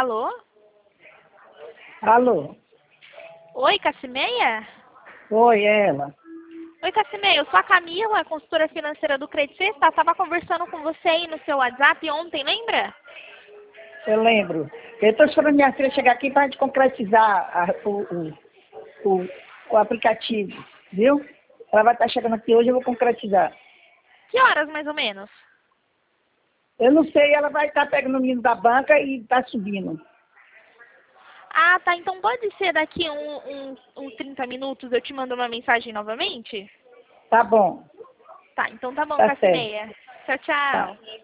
Alô? Alô? Oi, Cassimeia? Oi, é ela. Oi, Cassimeia, eu sou a Camila, consultora financeira do Credit Sexta. Estava conversando com você aí no seu WhatsApp ontem, lembra? Eu lembro. Eu estou esperando minha filha chegar aqui para a gente concretizar o aplicativo, viu? Ela vai estar chegando aqui hoje, eu vou concretizar. Que horas, mais ou menos? Eu não sei, ela vai estar pegando o menino da banca e está subindo. Ah, tá. Então pode ser daqui uns 30 minutos eu te mando uma mensagem novamente? Tá bom, Tá, então tá bom, tá certo. Cassimeia. Tchau, Tá. tchau.